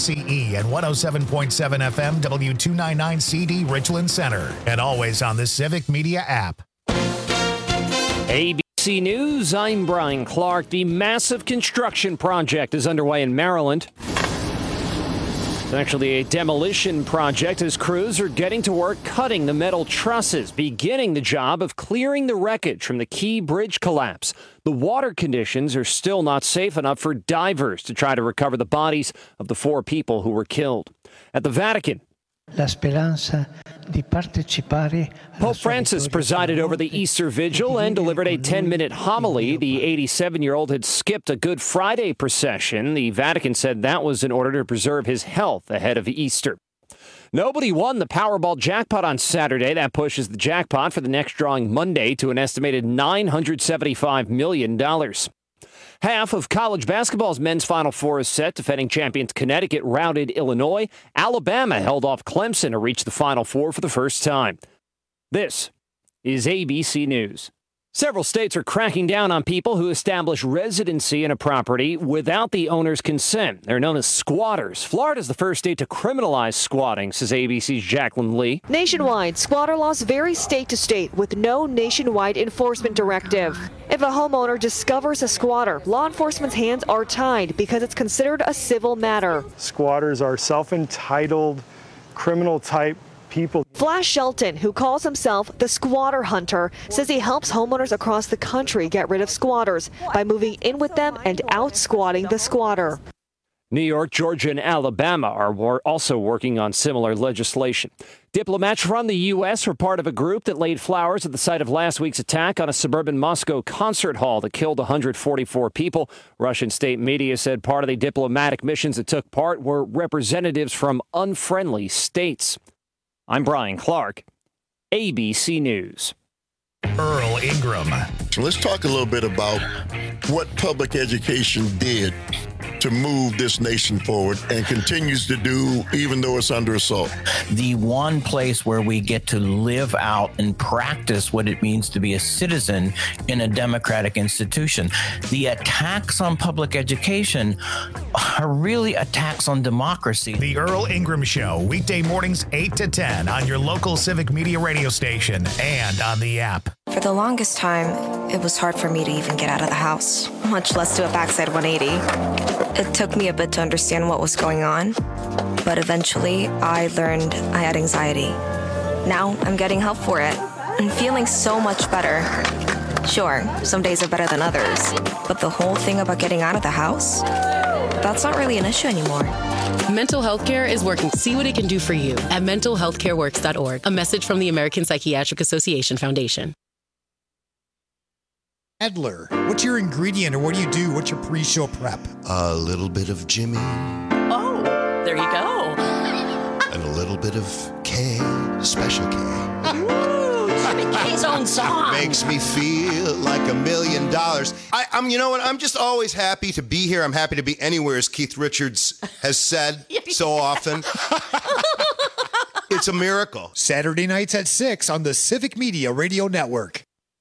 KRCE and 107.7 FM W299CD Richland Center. And always on the Civic Media app. ABC News, I'm Brian Clark. The massive construction project is underway in Maryland. It's actually a demolition project as crews are getting to work cutting the metal trusses, beginning the job of clearing the wreckage from the Key Bridge collapse. The water conditions are still not safe enough for divers to try to recover the bodies of the 4 people who were killed. At the Vatican, Pope Francis presided over the Easter Vigil and delivered a 10-minute homily. The 87-year-old had skipped a Good Friday procession. The Vatican said that was in order to preserve his health ahead of Easter. Nobody won the Powerball jackpot on Saturday. That pushes the jackpot for the next drawing Monday to an estimated $975 million. Half of college basketball's men's Final Four is set. Defending champions Connecticut routed Illinois. Alabama held off Clemson to reach the Final Four for the first time. This is ABC News. Several states are cracking down on people who establish residency in a property without the owner's consent. They're known as squatters. Florida is the first state to criminalize squatting, says ABC's Jacqueline Lee. Nationwide, squatter laws vary state to state with no nationwide enforcement directive. If a homeowner discovers a squatter, law enforcement's hands are tied because it's considered a civil matter. Squatters are self-entitled, criminal-type people. Flash Shelton, who calls himself the squatter hunter, says he helps homeowners across the country get rid of squatters by moving in with them and out squatting the squatter. New York, Georgia, and Alabama are also working on similar legislation. Diplomats from the U.S. were part of a group that laid flowers at the site of last week's attack on a suburban Moscow concert hall that killed 144 people. Russian state media said part of the diplomatic missions that took part were representatives from unfriendly states. I'm Brian Clark, ABC News. Earl Ingram. So let's talk a little bit about what public education did to move this nation forward and continues to do, even though it's under assault. The one place where we get to live out and practice what it means to be a citizen in a democratic institution. The attacks on public education are really attacks on democracy. The Earl Ingram Show, weekday mornings 8 to 10 on your local Civic Media radio station and on the app. For the longest time, it was hard for me to even get out of the house, much less do a backside 180. It took me a bit to understand what was going on, but eventually I learned I had anxiety. Now I'm getting help for it and feeling so much better. Sure, some days are better than others, but the whole thing about getting out of the house, that's not really an issue anymore. Mental health care is working to see what it can do for you at mentalhealthcareworks.org. A message from the American Psychiatric Association Foundation. Adler, what's your ingredient or what do you do? What's your pre-show prep? A little bit of Jimmy. Oh, there you go. And a little bit of K, Special K. Ooh, Jimmy K's own song. Makes me feel like $1 million. I'm, you know what? I'm just always happy to be here. I'm happy to be anywhere, as Keith Richards has said so often. It's a miracle. Saturday nights at 6 on the Civic Media Radio Network.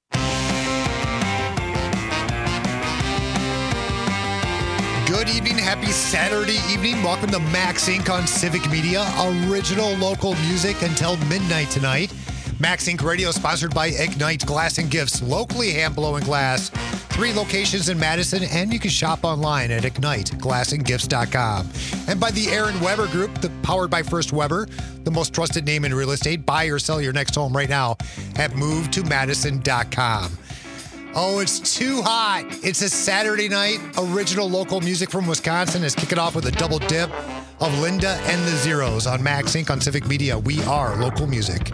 Good evening. Happy Saturday evening. Welcome to Max Inc. on Civic Media. Original local music until midnight tonight. Max Inc. Radio sponsored by Ignite Glass and Gifts. Locally hand-blowing glass. 3 locations in Madison, and you can shop online at IgniteGlassandGifts.com. And by the Aaron Weber Group, powered by First Weber, the most trusted name in real estate. Buy or sell your next home right now at MoveToMadison.com. Oh, it's too hot. It's a Saturday night. Original local music from Wisconsin is kicking off with a double dip of Linda and the Zeros on Max Inc. on Civic Media. We are local music.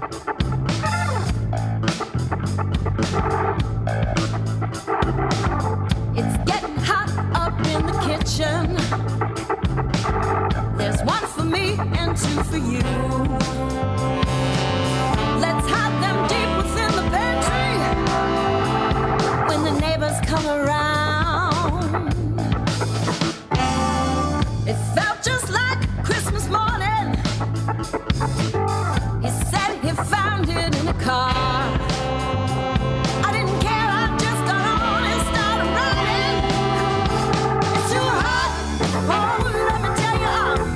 It's getting hot up in the kitchen. There's 1 for me and 2 for you. Let's hide them deep within the pantry. When the neighbors come around, it felt just like Christmas morning. He said he found it in a car. I didn't care, I just got on and started running. It's too hot, oh, let me tell you, I'm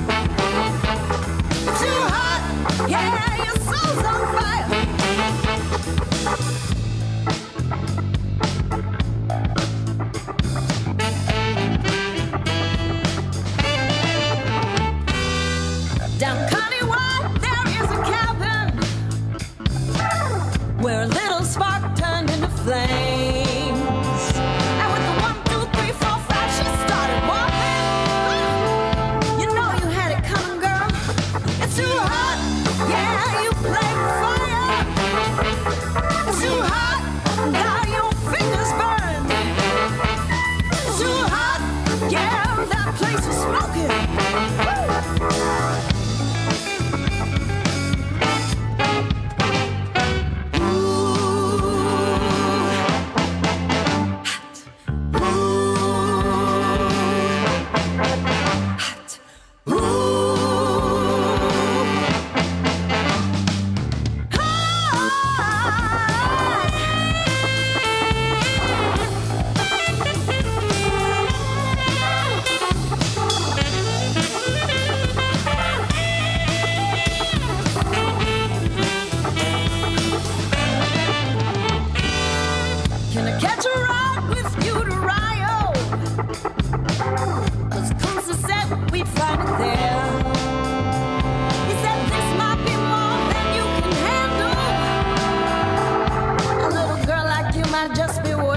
anything. He said this might be more than you can handle. A little girl like you might just beware.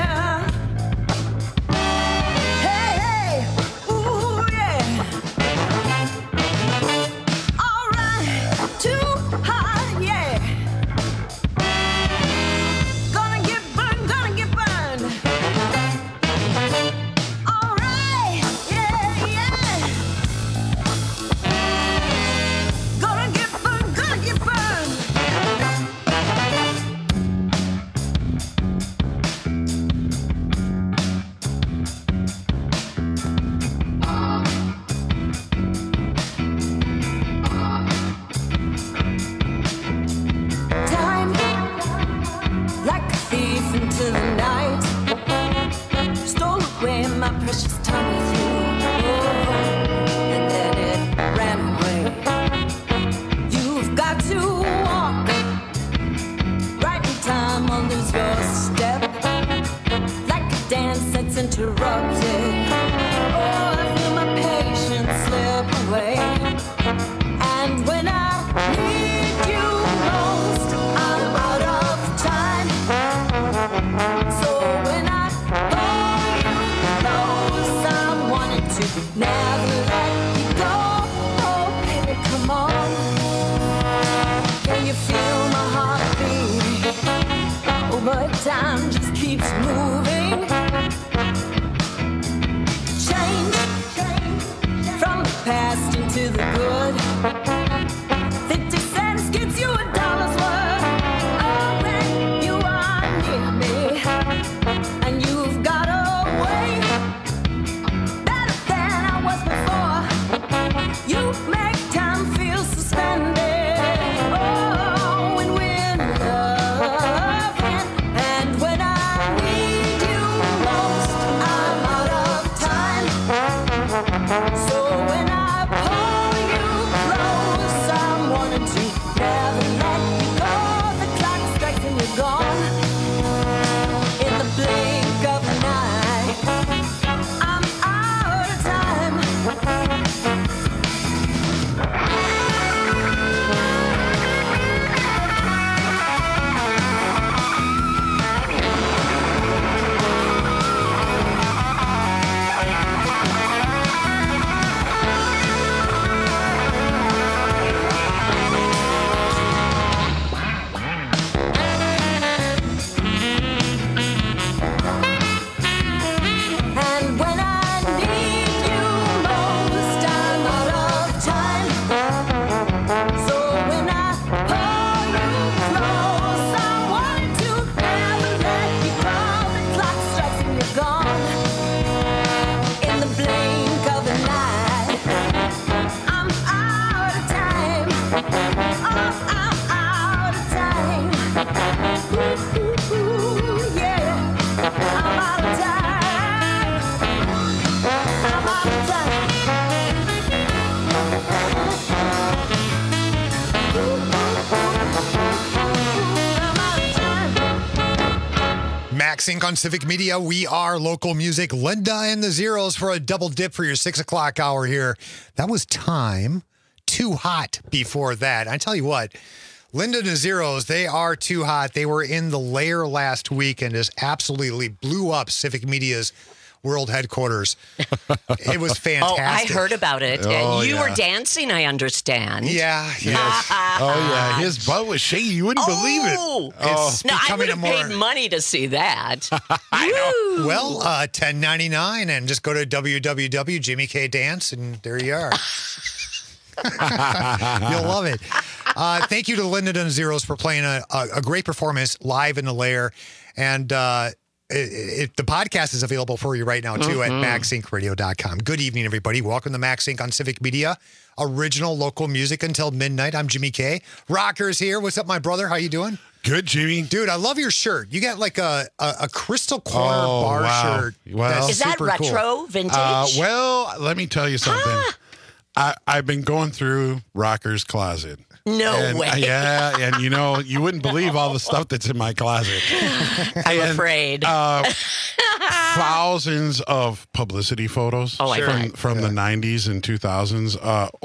Hey, hey, ooh, yeah. All right, too hot, yeah. Gonna get burned, gonna get burned. All right, yeah, yeah. Gonna get burned, gonna get burned. Time, like a thief into the night, stole away my precious time with you. Oh, and then it ran away. You've got to walk right in time or lose your step, like a dance that's interrupted. Oh, I feel my patience slip away. And when I need you most, I'm out of time. So when I hold you close, I'm wanting to never let you go. Oh, baby, come on. Can you feel my heart beat? Oh, but time just keeps moving. Change from the past into the good. 50 cents gets you $1's worth. Oh, when you are near me, and you've got a way better than I was before. You make time feel suspended. Oh, when we're loving, and when I need you most, I'm out of time. So when I pull you close, I'm wanting to never let you go. The clock strikes and you're gone. In the blink of an eye, I'm out of time. And when I need you most, I'm out of time. So when I pull you close, I'm wanting to never let you go. The clock strikes and you're gone. In the blink of an eye, I'm out of time. Oh, I'm out of time. Ooh, ooh, ooh, yeah. I'm out of time. I'm out of time. I'm out of time. Max Inc. on Civic Media. We are local music. Linda and the Zeros for a double dip for your 6 o'clock hour here. That was Time. Too Hot before that. I tell you what, Linda and the Zeros, they are too hot. They were in the Lair last week and just absolutely blew up Civic Media's world headquarters. It was fantastic. Oh, I heard about it. Oh, And you yeah. were dancing, I understand. Yeah. Yes. Oh, yeah. His butt was shaky. You wouldn't believe it. It's No, I becoming would a have more... paid money to see that. I know. Well, $10.99 and just go to www.jimmykdance and there you are. You'll love it. Thank you to Linda and the Zeros for playing a great performance live in the Lair. And the podcast is available for you right now, too, at MaxIncRadio.com. Good evening, everybody. Welcome to Max Inc. on Civic Media. Original local music until midnight. I'm Jimmy K. Rocker's here. What's up, my brother? How you doing? Good, Jimmy. Dude, I love your shirt. You got like a crystal corner bar shirt. Well, That's Is that super retro, cool. vintage? well, let me tell you something. I've been going through Rocker's closet. No way. Yeah, and you wouldn't believe all the stuff that's in my closet. I'm afraid. thousands of publicity photos from the 90s and 2000s.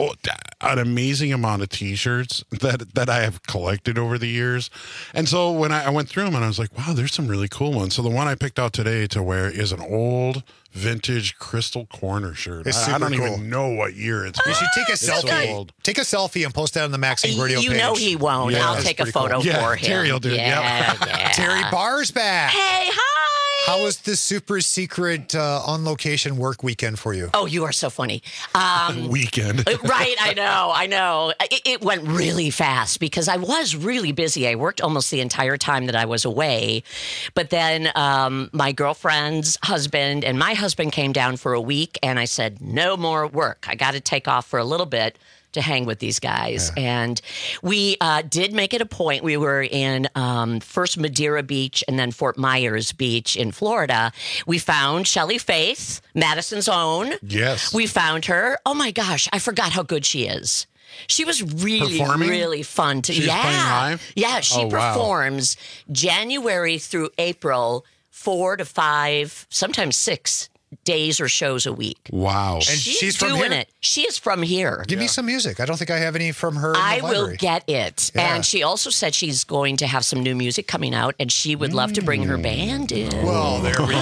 An amazing amount of T-shirts that I have collected over the years. And so when I went through them, and I was like, wow, there's some really cool ones. So the one I picked out today to wear is an old vintage Crystal Corner shirt. I don't even know what year it's You should take a selfie. So old. Take a selfie and post that on the Maxine Radio page. You know he won't. Yeah, I'll take a photo for him. Terry will do it. Yeah. Terry Barr's back. Hey, hi. How was the super secret on location work weekend for you? Oh, you are so funny. Weekend. Right, I know. It went really fast because I was really busy. I worked almost the entire time that I was away. But then my girlfriend's husband and my husband came down for a week, and I said, no more work. I got to take off for a little bit to hang with these guys. Yeah. And we did make it a point. We were in first Madeira Beach and then Fort Myers Beach in Florida. We found Shelly Faith, Madison's own. Yes. We found her. Oh my gosh, I forgot how good she is. She was really, really fun to. She's playing live? Yeah, she performs January through April, 4 to 5, sometimes 6 days or shows a week. Wow. And she's doing from here? it. She is from here. Give me some music. I don't think I have any from her. I will get it. Yeah. And she also said she's going to have some new music coming out, and she would love to bring her band in. Well, there we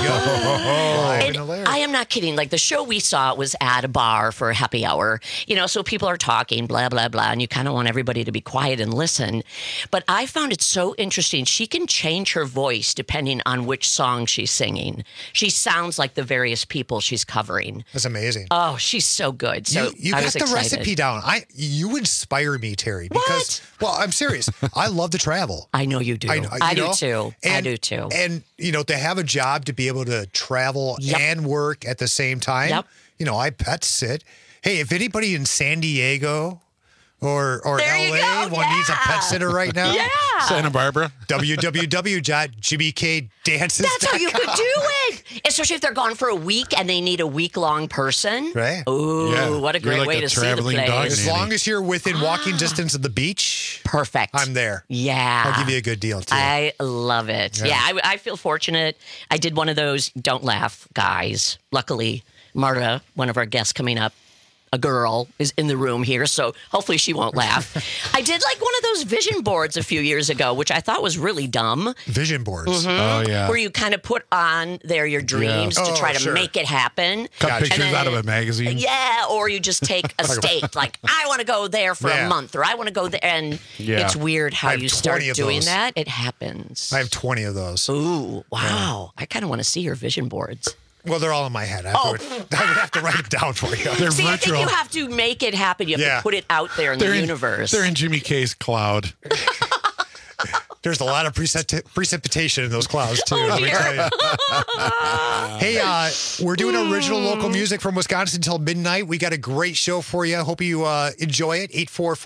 go. I am not kidding. Like, the show we saw was at a bar for a happy hour, so people are talking, blah, blah, blah, and you kind of want everybody to be quiet and listen. But I found it so interesting. She can change her voice depending on which song she's singing. She sounds like the various people she's covering. That's amazing. Oh, she's so good. So you got the recipe down. You inspire me, Terry, because I'm serious. I love to travel. I know you do. I do too. I do too. And to have a job, to be able to travel and work at the same time. Yep. I pet sit. Hey, if anybody in San Diego or LA needs a pet sitter right now. Yeah. Santa Barbara. www.jimmykdances.com. That's how you could do it. Especially if they're gone for a week and they need a week-long person. Right. Ooh, what a great way to see the place. As long as you're within walking distance of the beach. Perfect. I'm there. Yeah. I'll give you a good deal, too. I love it. Yeah, I feel fortunate. I did one of those don't laugh guys. Luckily, Marta, one of our guests coming up, a girl, is in the room here, so hopefully she won't laugh. I did like one of those vision boards a few years ago, which I thought was really dumb. Vision boards? Mm-hmm. Oh, yeah. Where you kind of put on there your dreams to try to make it happen. Cut pictures out of a magazine. Yeah, or you just take a state, like, I want to go there for a month, or I want to go there, and it's weird how you start doing that. It happens. I have 20 of those. Ooh, wow. I kind of want to see your vision boards. Well, they're all in my head. I would have to write it down for you. They're virtual. I think you have to make it happen. You have to put it out there in the universe. They're in Jimmy K's cloud. There's a lot of precipitation in those clouds, too. Let me tell you. Hey, we're doing original local music from Wisconsin until midnight. We got a great show for you. I hope you enjoy it.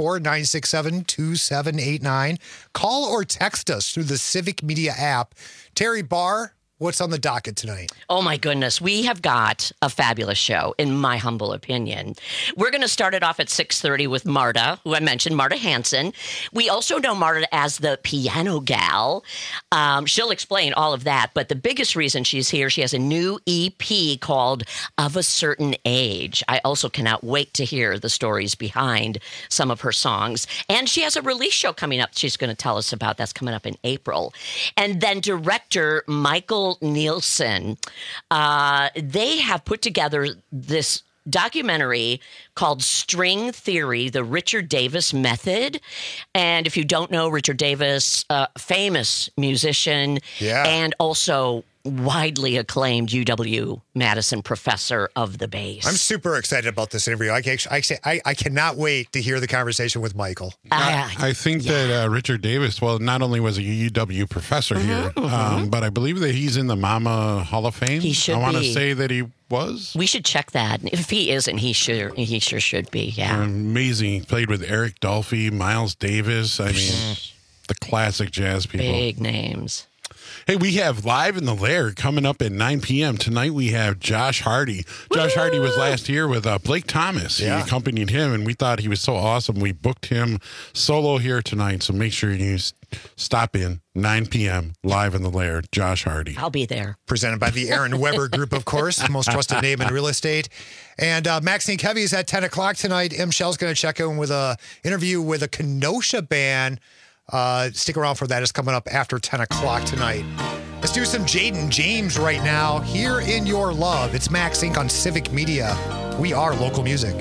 844-967-2789. Call or text us through the Civic Media app. Terry Barr, what's on the docket tonight? Oh, my goodness. We have got a fabulous show, in my humble opinion. We're going to start it off at 6:30 with Marta, who I mentioned, Marta Hanson. We also know Marta as the piano gal. She'll explain all of that. But the biggest reason she's here, she has a new EP called Of a Certain Age. I also cannot wait to hear the stories behind some of her songs. And she has a release show coming up she's going to tell us about. That's coming up in April. And then director Michael Nielsen, they have put together this documentary called String Theory, the Richard Davis Method. And if you don't know, Richard Davis, famous musician and also widely acclaimed UW-Madison professor of the bass. I'm super excited about this interview. I cannot wait to hear the conversation with Michael. I think that Richard Davis, well, not only was he a UW professor here, but I believe that he's in the Mama Hall of Fame. He should I want to say that he was. We should check that. If he isn't, he sure should be, yeah. Amazing. He played with Eric Dolphy, Miles Davis. I mean, the classic jazz people. Big names. Hey, we have Live in the Lair coming up at 9 p.m. Tonight we have Josh Hardy. Josh Hardy was last year with Blake Thomas. He accompanied him, and we thought he was so awesome. We booked him solo here tonight, so make sure you stop in. 9 p.m. Live in the Lair. Josh Hardy. I'll be there. Presented by the Aaron Weber Group, of course, most trusted name in real estate. And Maxine Kevy is at 10 o'clock tonight. M. Shell's going to check in with an interview with a Kenosha band. Stick around for that. It's coming up after 10 o'clock tonight. Let's do some Jaden James right now. Here in Your Love. It's Max Inc. on Civic Media. We are local music.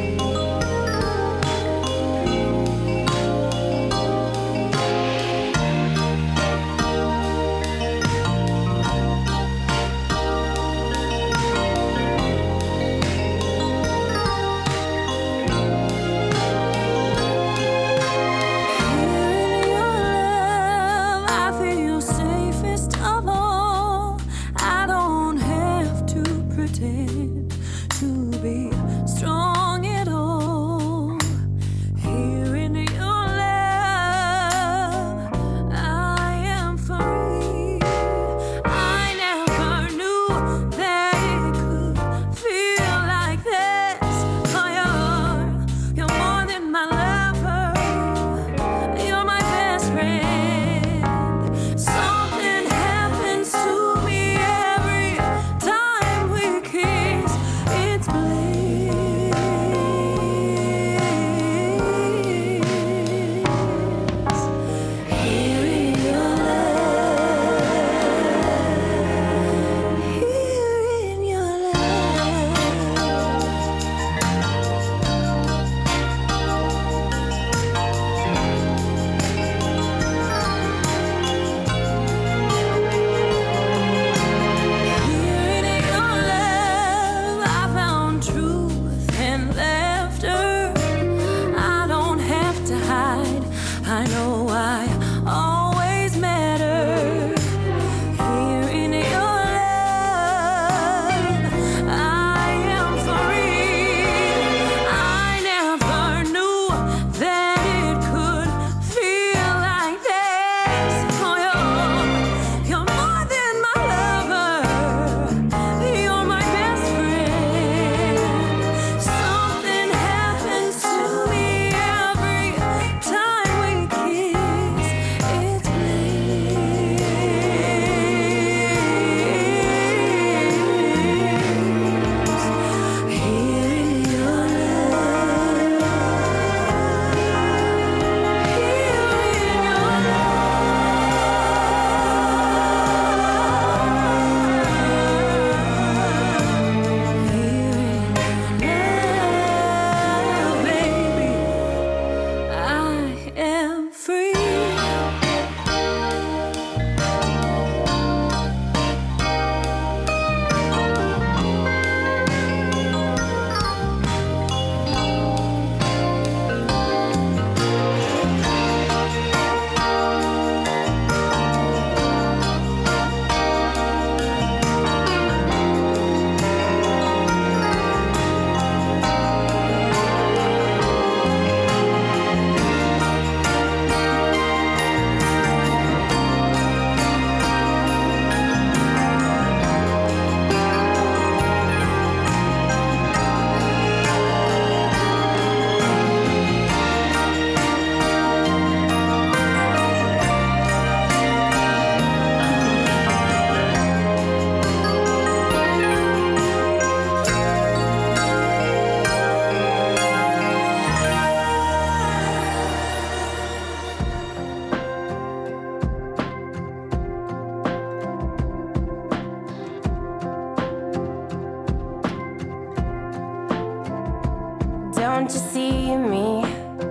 Don't you see me?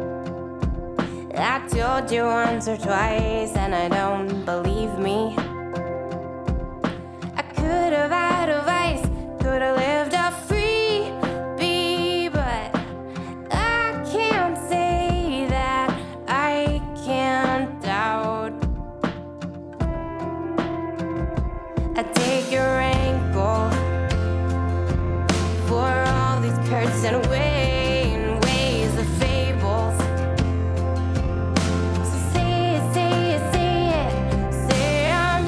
I told you once or twice and I don't believe me. I could have had advice, could have lived a free bee, but I can't say that I can't doubt. I take your ankle for all these curts and ways of fables. So say it, say it, say it. Say I'm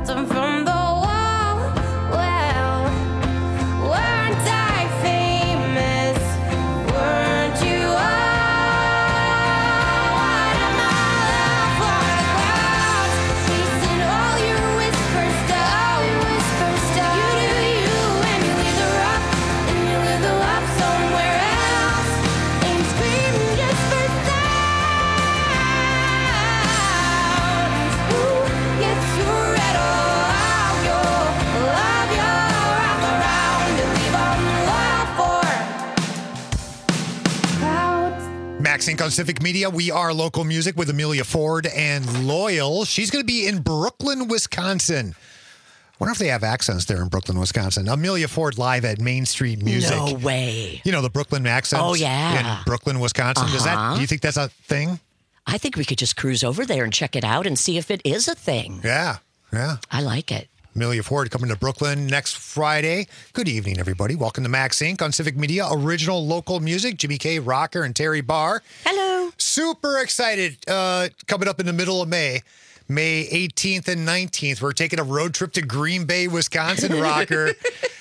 bottom from the wall. Well, weren't I famous? Weren't you all? What am I left for the crowds? Chasing all your whispers down. You do you, and you either up, and you either up somewhere else. Ain't screaming just for sounds. Who gets your red off your love your wrap around and leave on loyal for? Max Inc. on Civic Media. We are local music with Amelia Ford and Loyal. She's going to be in Brooklyn, Wisconsin. Wonder if they have accents there in Brooklyn, Wisconsin. Amelia Ford live at Main Street Music. No way. You know, the Brooklyn accents. Oh, yeah. In Brooklyn, Wisconsin. Uh-huh. Do you think that's a thing? I think we could just cruise over there and check it out and see if it is a thing. Yeah. I like it. Amelia Ford coming to Brooklyn next Friday. Good evening, everybody. Welcome to Max Inc. on Civic Media. Original local music. Jimmy K. Rocker and Terry Barr. Hello. Super excited. Coming up in the middle of May 18th and 19th. We're taking a road trip to Green Bay, Wisconsin, Rocker.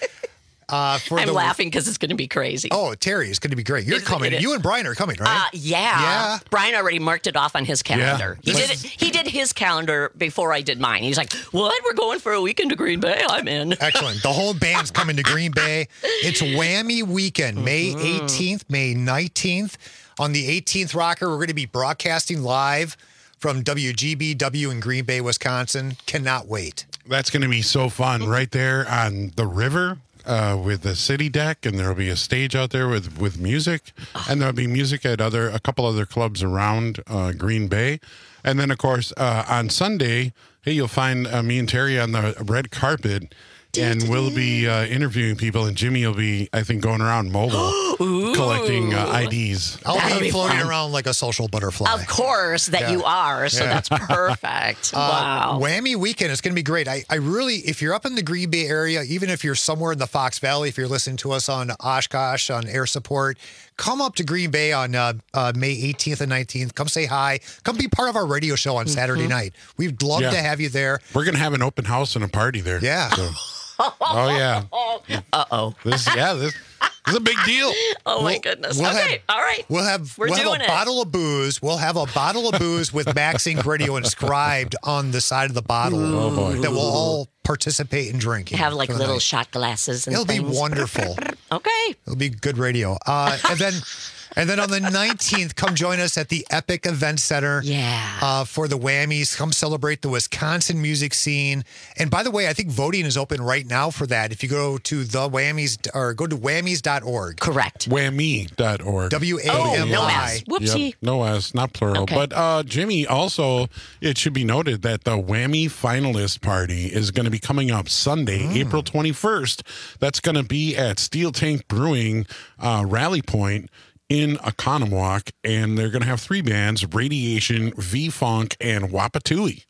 I'm laughing because it's going to be crazy. Oh, Terry, it's going to be great. You're coming. You and Brian are coming, right? Yeah. Brian already marked it off on his calendar. Yeah. He did his calendar before I did mine. He's like, what? We're going for a weekend to Green Bay? I'm in. Excellent. The whole band's coming to Green Bay. It's Whammy Weekend, May 18th, May 19th. On the 18th, Rocker, we're going to be broadcasting live from WGBW in Green Bay, Wisconsin. Cannot wait. That's going to be so fun right there on the river. With the city deck, and there'll be a stage out there with music, and there'll be music at a couple other clubs around Green Bay, and then of course on Sunday, hey, you'll find me and Terry on the red carpet, and we'll be interviewing people, and Jimmy will be, I think, going around mobile collecting IDs. I'll be floating around like a social butterfly. Of course that you are, so that's perfect. Wow. Whammy Weekend is going to be great. I really, if you're up in the Green Bay area, even if you're somewhere in the Fox Valley, if you're listening to us on Oshkosh, on Air Support, come up to Green Bay on May 18th and 19th. Come say hi. Come be part of our radio show on Saturday night. We'd love to have you there. We're going to have an open house and a party there. Yeah. So. Oh, yeah. Uh-oh. This is a big deal. Oh, my goodness. All right. We'll have We're a doing it. bottle of booze. We'll have a bottle of booze with Max Inc. Radio inscribed on the side of the bottle that we'll all participate in drinking. Have like for the little night. shot glasses and It'll things. be wonderful. Okay. It'll be good radio. And then on the 19th, come join us at the Epic Event Center. Yeah. For the Whammies. Come celebrate the Wisconsin music scene. And by the way, I think voting is open right now for that. If you go to the Whammies or go to whammies.org. Correct. Whammy.org. WAMI. No S. Whoopsie. Yep, no S, not plural. Okay. But Jimmy, also, it should be noted that the Whammy Finalist Party is going to be coming up Sunday, April 21st. That's going to be at Steel Tank Brewing Rally Point in Oconomowoc, and they're going to have 3 bands, Radiation, V-Funk, and Wapatui.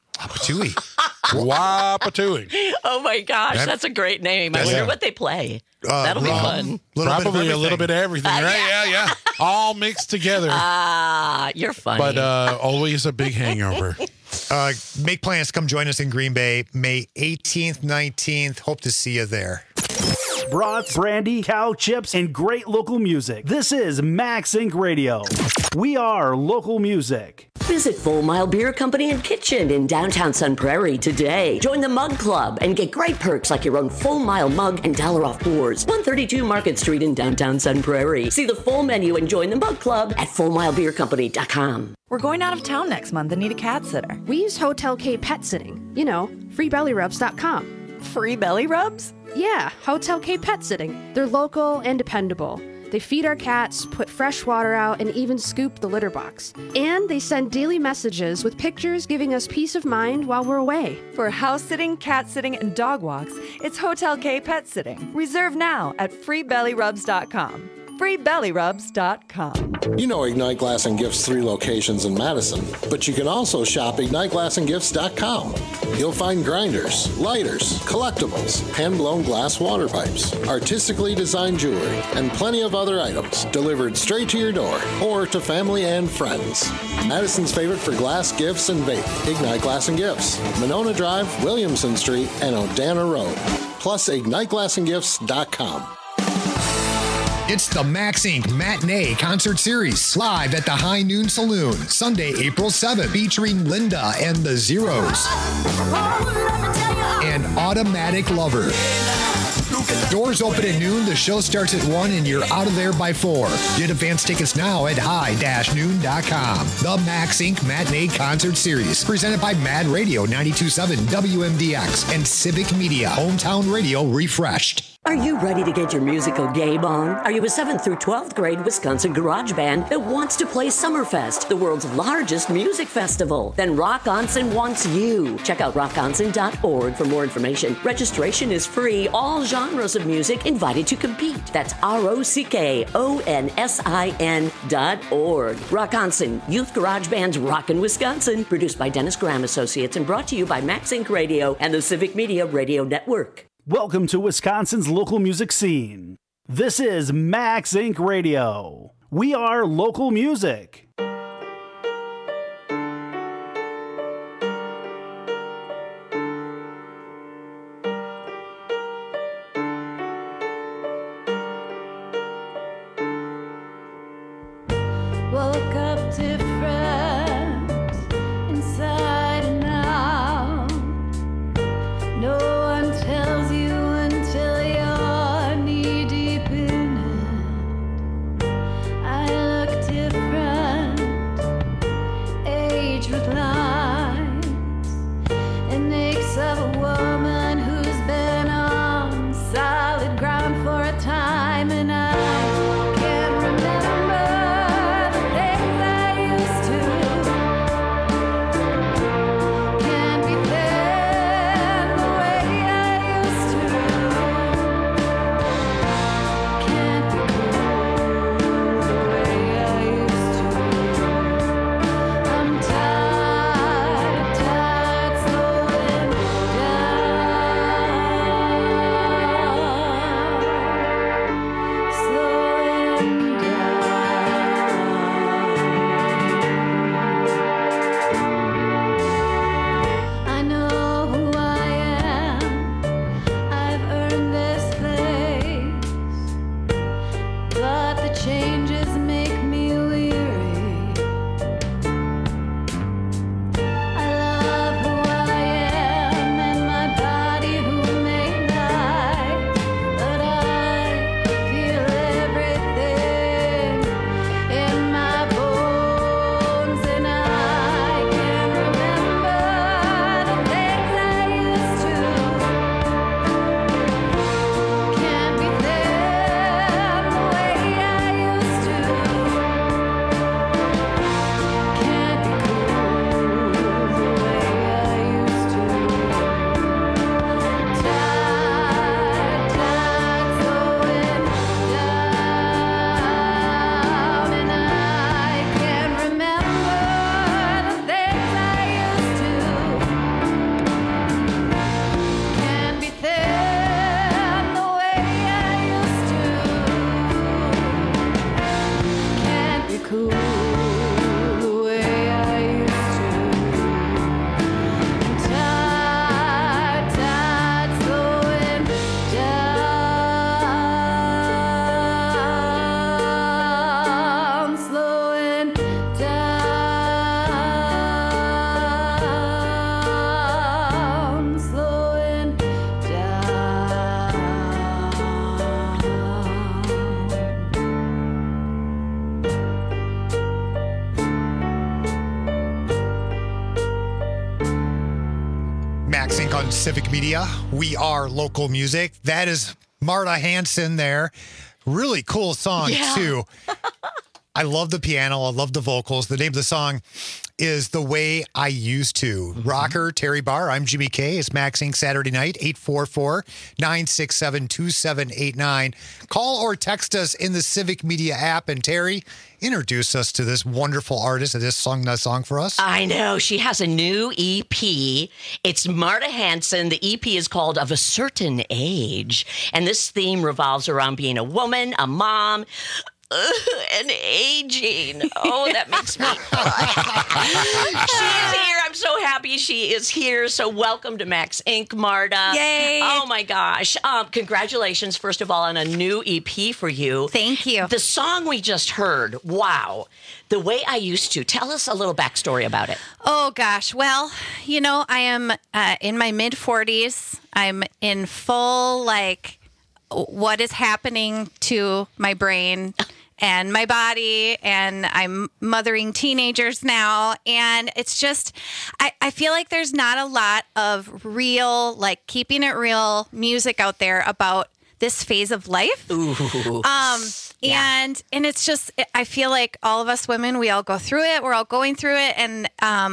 Wapatui. Oh, my gosh. That's a great name. I wonder what they play. That'll be fun. Probably a little bit of everything, right? Yeah. All mixed together. You're funny. But always a big hangover. Make plans to come join us in Green Bay, May 18th, 19th. Hope to see you there. Brats, brandy, cow chips, and great local music. This is Max Inc. Radio. We are local music. Visit Full Mile Beer Company and Kitchen in downtown Sun Prairie today. Join the Mug Club and get great perks like your own Full Mile mug and $1 off pours. 132 Market Street in downtown Sun Prairie. See the full menu and join the Mug Club at FullMileBeerCompany.com. We're going out of town next month and need a cat sitter. We use Hotel K Pet Sitting. You know, freebellyrubs.com. Free belly rubs? Yeah, Hotel K Pet Sitting. They're local and dependable. They feed our cats, put fresh water out, and even scoop the litter box. And they send daily messages with pictures giving us peace of mind while we're away. For house sitting, cat sitting, and dog walks, it's Hotel K Pet Sitting. Reserve now at freebellyrubs.com. FreeBellyRubs.com. You know Ignite Glass and Gifts' 3 locations in Madison, but you can also shop IgniteGlassandGifts.com. You'll find grinders, lighters, collectibles, hand-blown glass water pipes, artistically designed jewelry, and plenty of other items delivered straight to your door or to family and friends. Madison's favorite for glass, gifts, and vape, Ignite Glass and Gifts, Monona Drive, Williamson Street, and Odana Road. Plus, IgniteGlassandGifts.com. It's the Max Inc. Matinee Concert Series, live at the High Noon Saloon, Sunday, April 7th, featuring Linda and the Zeros and Automatic Lover. Doors open at noon, the show starts at 1, and you're out of there by 4. Get advance tickets now at high-noon.com. The Max Inc. Matinee Concert Series, presented by Mad Radio 92.7 WMDX and Civic Media, Hometown Radio refreshed. Are you ready to get your musical game on? Are you a 7th through 12th grade Wisconsin garage band that wants to play Summerfest, the world's largest music festival? Then Rock Onsen wants you. Check out rockonsen.org for more information. Registration is free. All genres of music invited to compete. That's ROCKONSIN.org. Rock Onsen, Youth Garage Band's Rockin' Wisconsin. Produced by Dennis Graham Associates and brought to you by Max Inc. Radio and the Civic Media Radio Network. Welcome to Wisconsin's local music scene. This is Max Inc. Radio. We are local music. Woke up different inside and out. No one tells you until you're knee deep in it. I look different, aged with lines, and aches of a woman who's been on solid ground for a time, and I can't remember the things I used to. Can't be thin the way I used to. Can't be cool the way I used to. I'm tired, tired, slowing I know who I am. I've earned this place, but the changes make me weary. I love who I am and my body who made life, but I feel everything in my bones, and I can't remember the things I used to. Can't be thin the way I used to. Can't be cool the way I used to. Tired, tired, slowing down, and I can't remember the things I used to. Can't be thin the way I used to. Can't be cool the way I used to. Tired, tired, slowing down, slowing down, slowing Max Inc. on Civic Media. We are local music. That is Marta Hanson there. Really cool song, Yeah. too. I love the piano. I love the vocals. The name of the song is The Way I Used To. Rocker, Terry Barr. I'm Jimmy K. It's Max Inc. Saturday night, 844-967-2789. Call or text us in the Civic Media app. And Terry, introduce us to this wonderful artist that just sung that song for us. I know. She has a new EP. It's Marta Hanson. The EP is called Of a Certain Age. And this theme revolves around being a woman, a mom, and aging. Oh, that makes me cry. She is here. I'm so happy she is here. So welcome to Max Inc., Marta. Yay. Oh, my gosh. Congratulations, first of all, on a new EP for you. Thank you. The song we just heard, wow. The Way I Used To. Tell us a little backstory about it. Oh, gosh. Well, I am in my mid-40s. I'm in full, what is happening to my brain and my body, and I'm mothering teenagers now, and it's just, I feel like there's not a lot of real, keeping it real music out there about this phase of life. Ooh. And it's just, I feel like all of us women, we all go through it. We're all going through it, and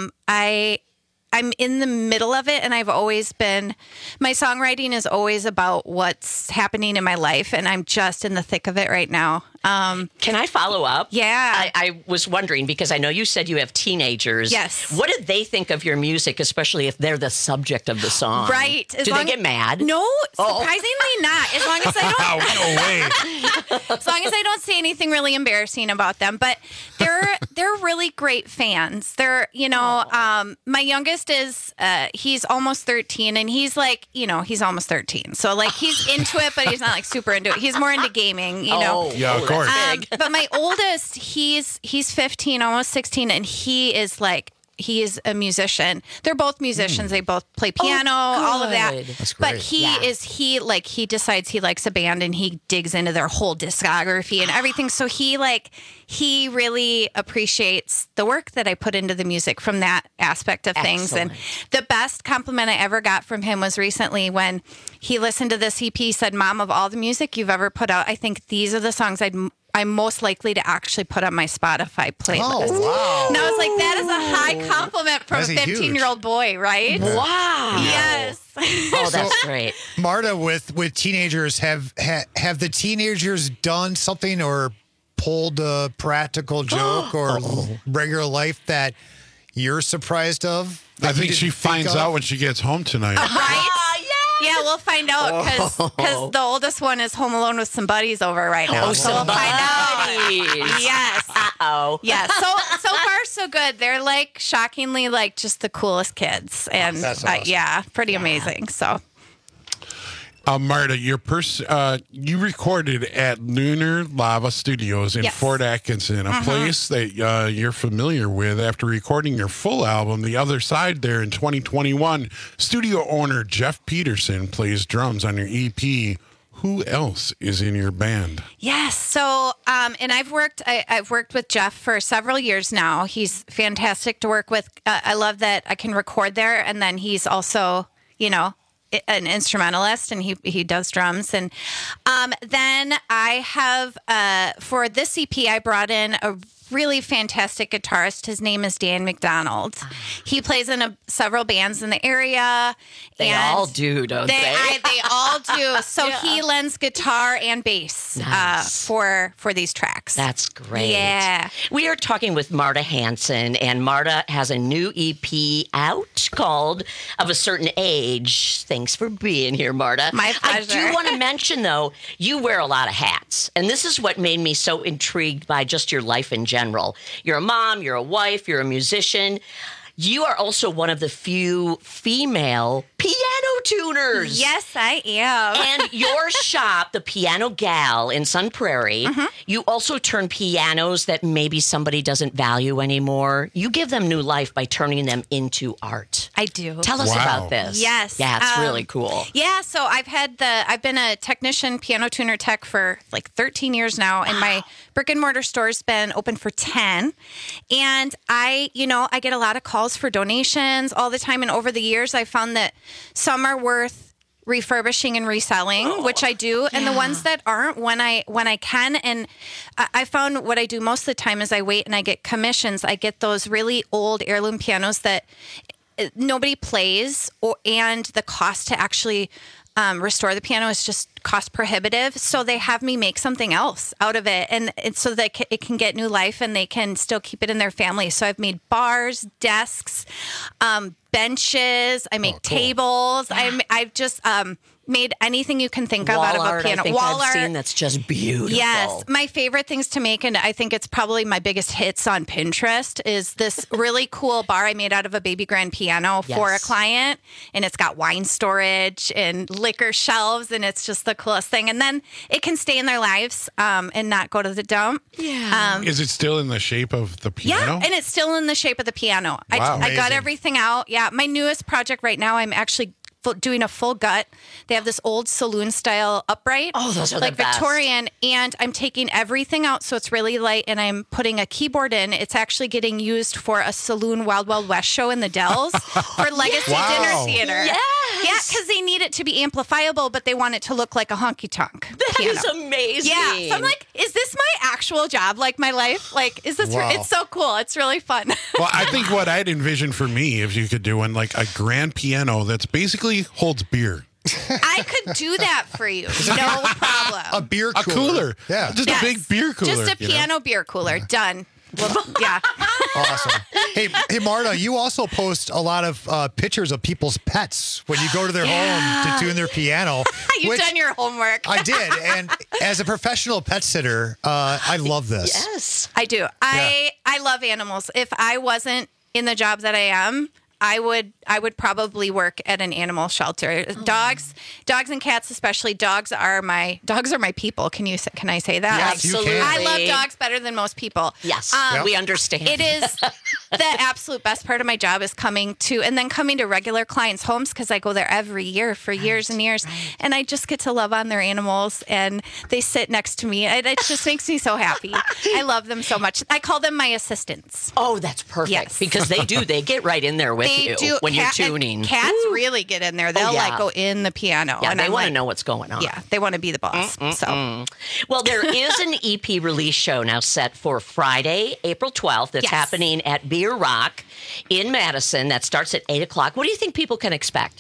I'm in the middle of it, and I've always been, my songwriting is always about what's happening in my life, and I'm just in the thick of it right now. Can I follow up? Yeah. I was wondering, because I know you said you have teenagers. Yes. What did they think of your music, especially if they're the subject of the song? Right. Do they get mad? No, surprisingly not. As long as I don't. No way. As long as I don't say anything really embarrassing about them, but they're really great fans. They're, my youngest is he's almost 13, and he's he's almost 13, so he's into it, but he's not super into it. He's more into gaming, Oh, yeah, of course. But my oldest, he's 15, almost 16, and he is he is a musician. They're both musicians. They both play piano, all of that. That's great. But he decides he likes a band, and he digs into their whole discography and everything. So he really appreciates the work that I put into the music from that aspect of things. Excellent. And the best compliment I ever got from him was recently when he listened to this EP. He said, "Mom, of all the music you've ever put out, I think these are the songs I'm most likely to actually put on my Spotify playlist." Oh, wow. And I was like, that is a high compliment from That's a huge. 15-year-old boy, right? Wow. Yes. Oh, that's great. Marta, with teenagers, have the teenagers done something or pulled a practical joke or regular life that you're surprised of? I think she finds out when she gets home tonight. Right? Yeah, we'll find out because the oldest one is home alone with some buddies over right now. Oh, so we'll find out. buddies. Yes. Uh-oh. Yeah. So far so good. They're shockingly just the coolest kids, and That's awesome. yeah, pretty amazing. So. Marta, you recorded at Lunar Lava Studios in Yes. Fort Atkinson, a place that you're familiar with after recording your full album, The Other Side, there in 2021. Studio owner Jeff Peterson plays drums on your EP. Who else is in your band? Yes. So, and I've worked with Jeff for several years now. He's fantastic to work with. I love that I can record there, and then he's also, an instrumentalist, and he does drums. And then I have for this EP, I brought in a really fantastic guitarist. His name is Dan McDonald. He plays in several bands in the area. They all do, don't they? They all do. So he lends guitar and bass for these tracks. That's great. Yeah. We are talking with Marta Hanson, and Marta has a new EP out called Of a Certain Age. Thanks for being here, Marta. My pleasure. I do want to mention, though, you wear a lot of hats, and this is what made me so intrigued by just your life in general. You're a mom, you're a wife, you're a musician. You are also one of the few female piano tuners. Yes, I am. And your shop, the Piano Gal in Sun Prairie, you also turn pianos that maybe somebody doesn't value anymore. You give them new life by turning them into art. I do. Tell us about this. Yes. Yeah, it's really cool. Yeah, so I've been a technician, piano tuner tech for 13 years now, and my brick and mortar store's been open for 10. And I get a lot of calls for donations all the time, and over the years I found that some are worth refurbishing and reselling, which I do, and the ones that aren't, when I can. And I found what I do most of the time is I wait and I get commissions. I get those really old heirloom pianos that nobody plays, and the cost to actually restore the piano is just cost prohibitive. So they have me make something else out of it, and so that it can get new life and they can still keep it in their family. So I've made bars, desks, benches. I make tables. I've just made anything you can think of out of a piano. I think Wall I've art. seen that's just beautiful. Yes. My favorite things to make, and I think it's probably my biggest hits on Pinterest, is this really cool bar I made out of a baby grand piano for a client. And it's got wine storage and liquor shelves, and it's just the coolest thing. And then it can stay in their lives and not go to the dump. Yeah. Is it still in the shape of the piano? Yeah, and it's still in the shape of the piano. Wow. I got everything out. Yeah, my newest project right now, I'm actually doing a full gut. They have this old saloon style upright. Oh, those are like the best. Victorian, and I'm taking everything out so it's really light, and I'm putting a keyboard in. It's actually getting used for a saloon Wild Wild West show in the Dells for Legacy Dinner Theater. Yes. Yeah, because they need it to be amplifiable, but they want it to look like a honky tonk. That is amazing. Yeah, so I'm like, is this my actual job? Like my life? Like, is this? Wow. It's so cool. It's really fun. Well, I think what I'd envision for me, if you could do one, like a grand piano that's basically holds beer. I could do that for you. No problem. A beer A cooler. Yeah. Just a big beer cooler. Just a piano beer cooler. Done. Well, yeah. Awesome. Hey, Marta, you also post a lot of pictures of people's pets when you go to their home to tune their piano. You've done your homework. I did. And as a professional pet sitter, I love this. Yes, I do. I love animals. If I wasn't in the job that I am, I would probably work at an animal shelter. Dogs and cats, especially. Dogs are my people. Can I say that? Yes, absolutely. I love dogs better than most people. Yes, we understand. It is the absolute best part of my job is coming to regular clients' homes, because I go there every year for years and years, and I just get to love on their animals, and they sit next to me. It just makes me so happy. I love them so much. I call them my assistants. Oh, that's perfect. Yes. Because they get right in there with you when you're tuning. Cats really get in there. They'll go in the piano. Yeah, and they want to know what's going on. Yeah, they want to be the boss. So, well, there is an EP release show now set for Friday, April 12th. That's happening at Beer Rock in Madison. That starts at 8:00. What do you think people can expect?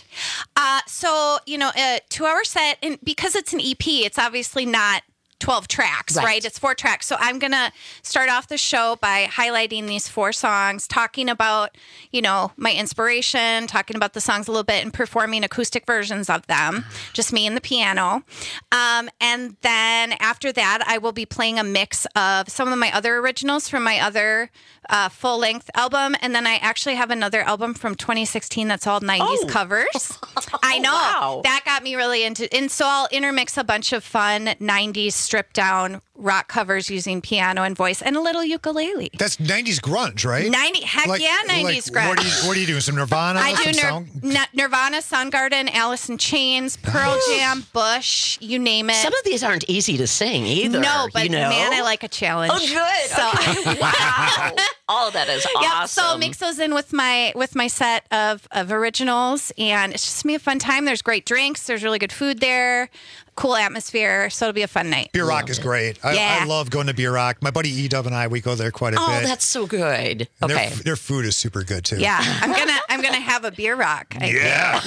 So a 2-hour set, and because it's an EP, it's obviously not 12 tracks, right? It's 4 tracks. So I'm going to start off the show by highlighting these 4 songs, talking about, my inspiration, talking about the songs a little bit, and performing acoustic versions of them, just me and the piano. And then after that, I will be playing a mix of some of my other originals from my other full-length album. And then I actually have another album from 2016 that's all 90s covers. I know. Wow. That got me really into, and so I'll intermix a bunch of fun 90s stripped down rock covers using piano and voice and a little ukulele. That's 90s grunge, right? 90s grunge. What are you doing? Some Nirvana? I do some Nirvana, Soundgarden, Alice in Chains, Pearl Jam, Bush, you name it. Some of these aren't easy to sing either. No, but man, I like a challenge. Oh, good. So, okay. Wow. All that is awesome. Yep, so I'll mix those in with my set of originals, and it's just me a fun time. There's great drinks. There's really good food there. Cool atmosphere, so it'll be a fun night. Beer Rock is great. I love going to Beer Rock. My buddy E-Dub and I, we go there quite a bit. Oh, that's so good. And Okay. Their food is super good too. Yeah, I'm gonna have a Beer Rock. Yeah.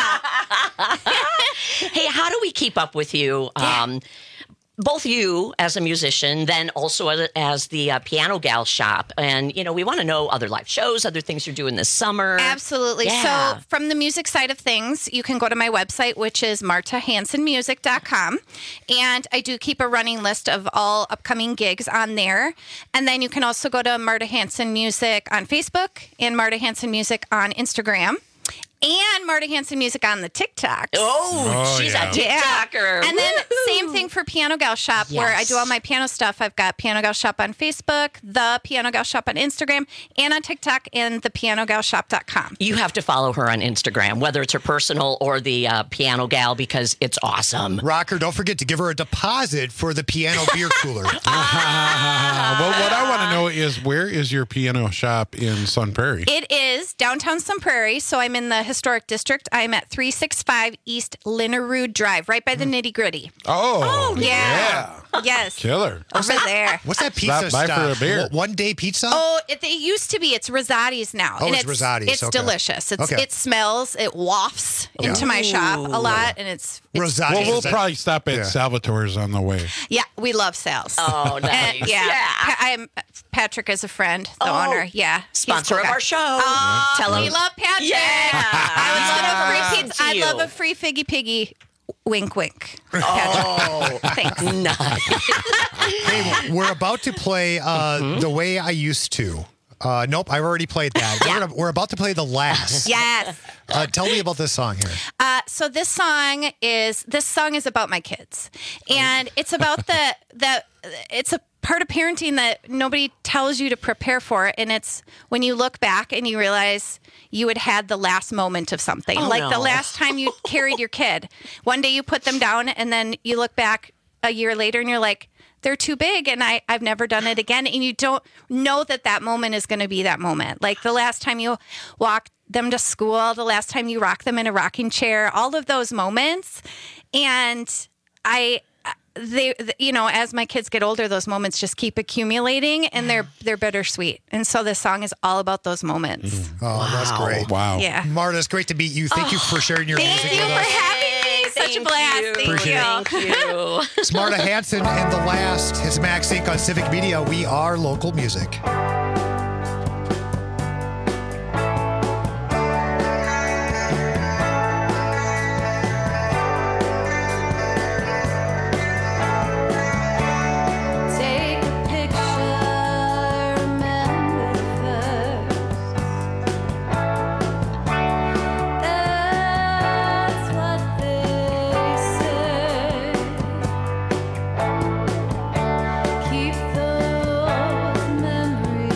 Hey, how do we keep up with you? Both you as a musician, then also as the Piano Gal shop. And, we want to know other live shows, other things you're doing this summer. Absolutely. Yeah. So from the music side of things, you can go to my website, which is martahansenmusic.com. And I do keep a running list of all upcoming gigs on there. And then you can also go to Marta Hansen Music on Facebook and Marta Hansen Music on Instagram. And Marta Hansen Music on the TikToks. Oh, she's a TikToker. And then same thing for Piano Gal Shop, where I do all my piano stuff. I've got Piano Gal Shop on Facebook, the Piano Gal Shop on Instagram, and on TikTok, and thepianogalshop.com. You have to follow her on Instagram, whether it's her personal or the Piano Gal, because it's awesome. Rocker, don't forget to give her a deposit for the piano beer cooler. Well, what I want to know is, where is your piano shop in Sun Prairie? It is downtown Sun Prairie, so I'm in the Historic District. I'm at 365 East Linnerud Drive, right by the Nitty Gritty. Oh, yeah. Yes. Killer. Over there. What's that pizza Stop by stuff? for a beer. One day pizza? Oh, it used to be. It's Rosati's now. Oh, and it's Rosati's, It's okay. delicious. Okay. It smells, it wafts into my shop a lot, and it's Rosati's. Well, we'll probably stop at Salvatore's on the way. yeah, we love Sal's. Oh, nice. And, yeah. Patrick is a friend, the owner. Yeah. he's a Sponsor cool of guy. our show. Oh, Tell we him. love Patrick. Yeah. I would love a free pizza. To I'd you. love a free Figgy Piggy. Wink, wink. Oh, thanks. Nice. Hey, we're about to play The Way I Used to. Nope, I've already played that. We're about to play The Last. Yes. Tell me about this song here. So this song is about my kids, and it's about it's a part of parenting that nobody tells you to prepare for, and it's when you look back and you realize you had the last moment of something, Oh, like no. the last time you carried your kid. One day you put them down, and then you look back a year later and you're like, they're too big, and I've never done it again. And you don't know that moment is going to be that moment. Like the last time you walked them to school, the last time you rocked them in a rocking chair, all of those moments. And as my kids get older, those moments just keep accumulating, and they're bittersweet. And so this song is all about those moments. Oh, that's great. Wow. Yeah. Marta, it's great to meet you. Thank you for sharing your music Thank you with for us. having me. Such a blast. Appreciate it. Thank you. It's Marta Hanson and The Last. It's Max Inc. on Civic Media. We are local music. Take a picture, remember first. That's what they say. Keep those memories.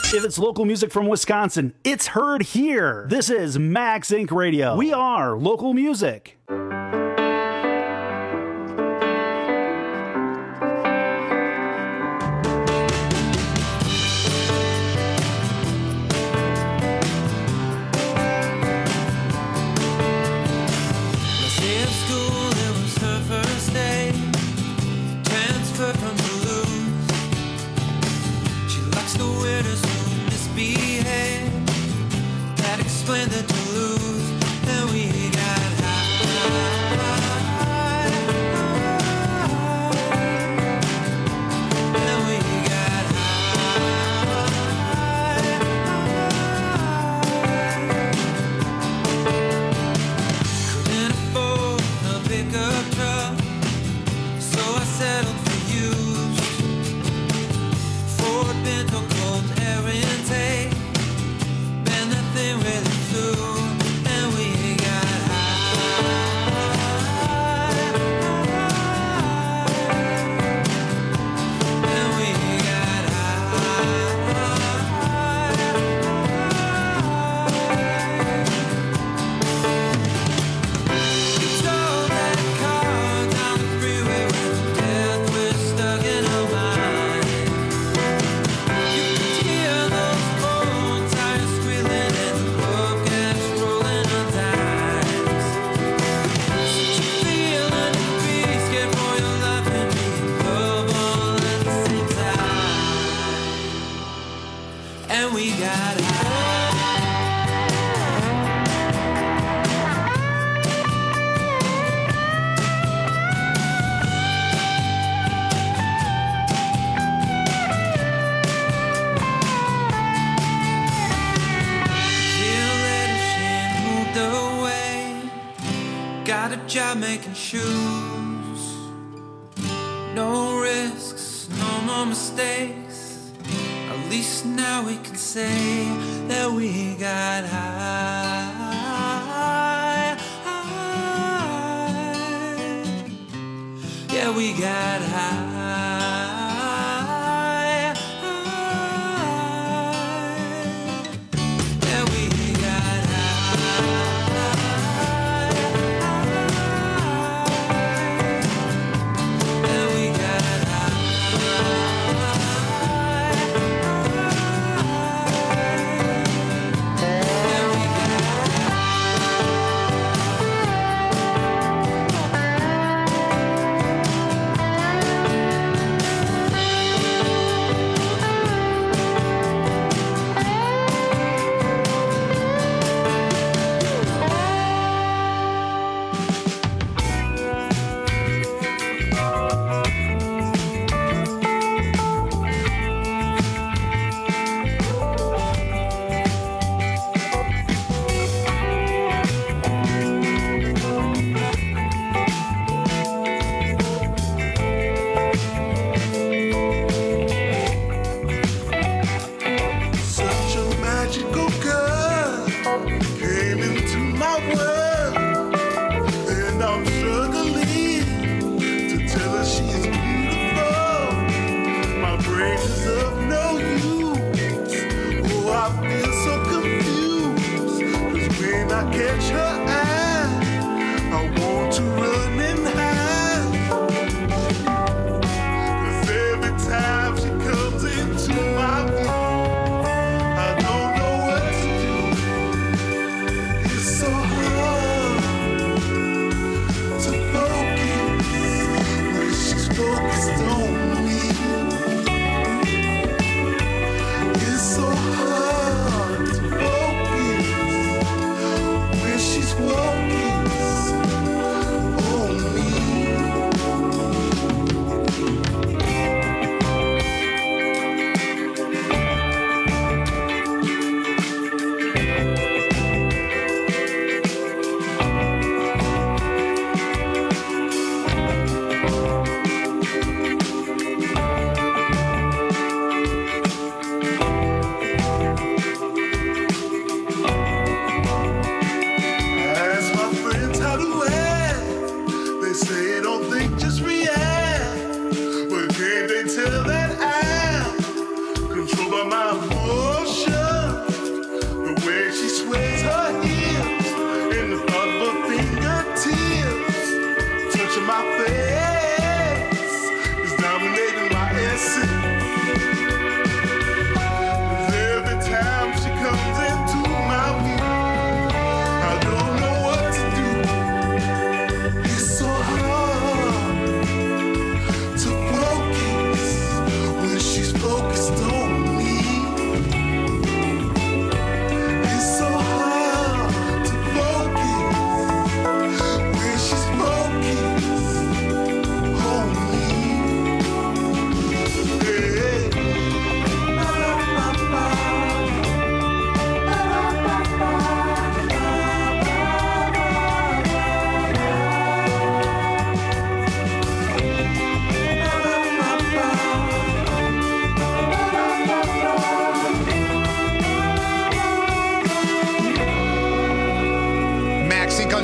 If it's local music from Wisconsin, it's heard here. This is Max Inc. Radio. We are local music. Got a job making shoes. No risks, no more mistakes. At least now we can say that we got high. Yeah, we got high.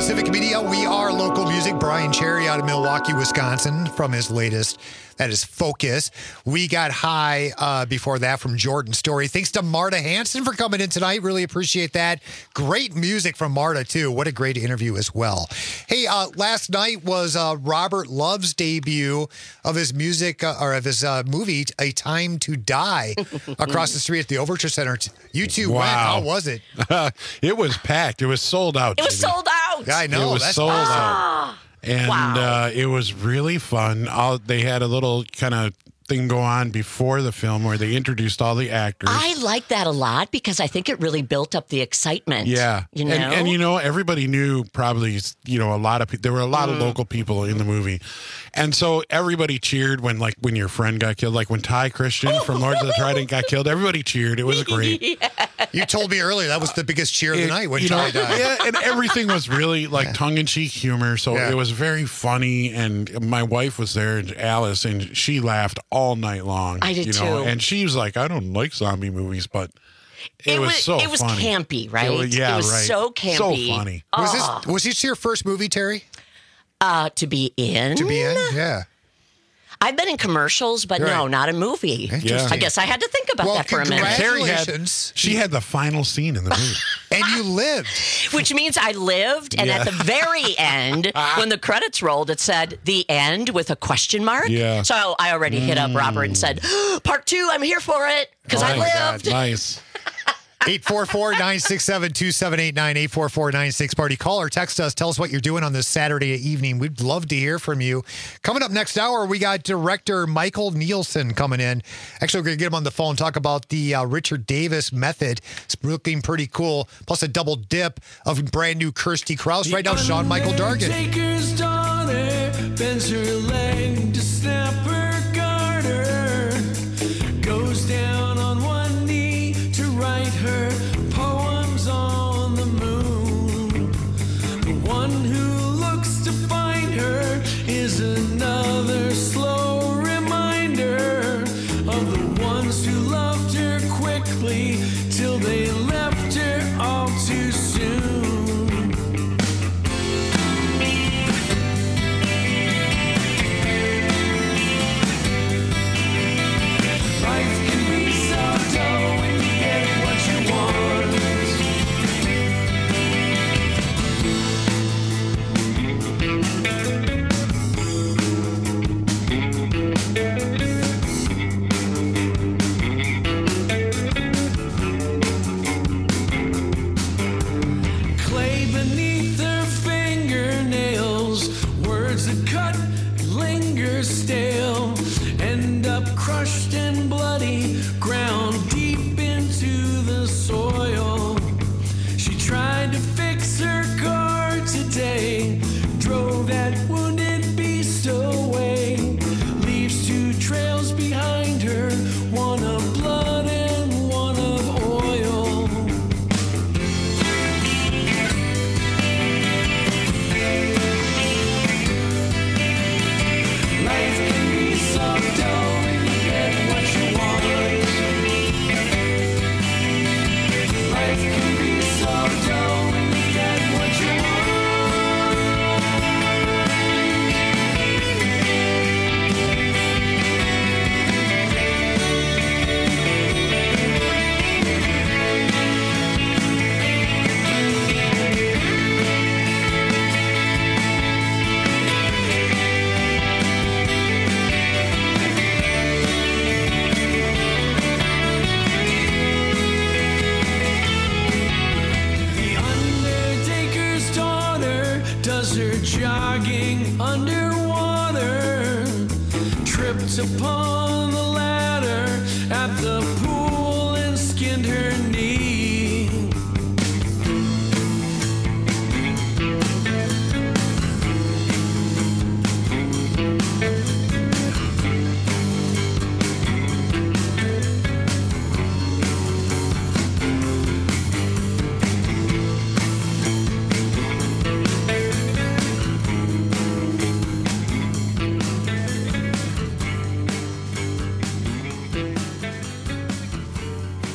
Civic Media, we are local music. Brian Cherry out of Milwaukee, Wisconsin, from his latest, that is Focus. We got High before that from Jordan Story. Thanks to Marta Hanson for coming in tonight. Really appreciate that. Great music from Marta, too. What a great interview as well. Hey, last night was Robert Love's debut of his music, or of his movie, A Time to Die, across the street at the Overture Center. You two went. How was it? It was packed. It was sold out. It was sold out. Yeah, I know. It was That's sold awesome. out. And it was really fun. They had a little kind of thing go on before the film where they introduced all the actors. I like that a lot because I think it really built up the excitement. Yeah. You know? And you know, everybody knew probably, you know, a lot of people. There were a lot of local people in the movie. And so everybody cheered when your friend got killed. Like when Ty Christian from Lords of the Trident got killed, everybody cheered. It was great. Yeah. You told me earlier that was the biggest cheer of the night when Ty died. Yeah, and everything was really like tongue-in-cheek humor. So it was very funny. And my wife was there, Alice, and she laughed all night long. I did you know? too. And she was like, I don't like zombie movies, but it was so funny. It was campy, right? It was so campy. So funny. Was this your first movie, Terry? To be in? To be in, yeah. I've been in commercials, but no, not a movie. Yeah. I guess I had to think about that for a minute. She had the final scene in the movie. And you lived. Which means I lived, and at the very end, when the credits rolled, it said, the end with a question mark. Yeah. So I already hit up Robert and said, part 2, I'm here for it, because I lived. Nice. 844-967-2789, 844-96-PARTY. Call or text us. Tell us what you're doing on this Saturday evening. We'd love to hear from you. Coming up next hour, we got director Michael Nielsen coming in. Actually, we're going to get him on the phone, talk about the Richard Davis method. It's looking pretty cool. Plus a double dip of brand new Kirsty Krause. Right now, Sean Michael Dargan. Undertaker's daughter bends her leg to snap her garter. Goes down on one knee to write her poems on the moon. The one who looks to find her is another slow reminder of the ones who loved her quickly till they left her all too soon. Life can be so dull when you get what you clay beneath her fingernails, words that cut linger stale, end up crushed and bloody, ground deep into the soil. She tried to fix her car today, drove that wounded beast away, leaves 2 trails behind her, one of blood and one of oil. Life can be so dull when you get what you want. Life can be so dull when you get what you The Undertaker's daughter does her jogging underwater, tripped upon the ladder at the pool and skinned her knee.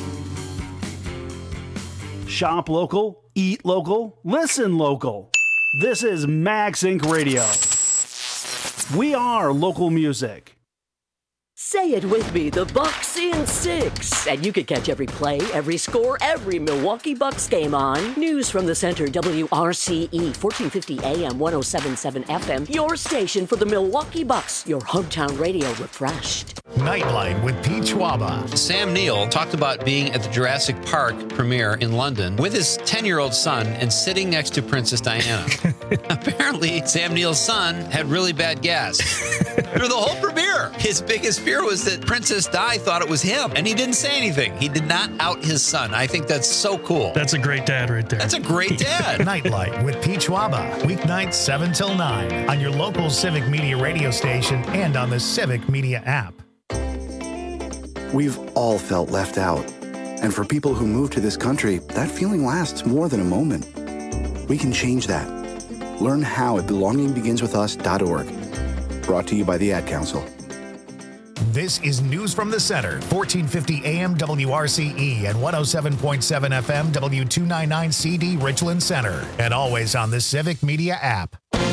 Shop local, eat local, listen local. This is Max Inc. Radio. We are local music. Say it with me, the Bucks in 6. And you can catch every play, every score, every Milwaukee Bucks game on News from the Center, WRCE, 1450 AM, 1077 FM, your station for the Milwaukee Bucks, your hometown radio refreshed. Nightlight with Pete Schwaba. Sam Neill talked about being at the Jurassic Park premiere in London with his 10-year-old son and sitting next to Princess Diana. Apparently, Sam Neill's son had really bad gas through the whole premiere. His biggest fear was that Princess Di thought it was him, and he didn't say anything. He did not out his son. I think that's so cool. That's a great dad right there. That's a great dad. Nightlight with Pete Schwaba. Weeknights 7 till 9 on your local Civic Media radio station and on the Civic Media app. We've all felt left out. And for people who move to this country, that feeling lasts more than a moment. We can change that. Learn how at belongingbeginswithus.org. Brought to you by the Ad Council. This is News from the Center, 1450 AM WRCE and 107.7 FM W299CD Richland Center, and always on the Civic Media app.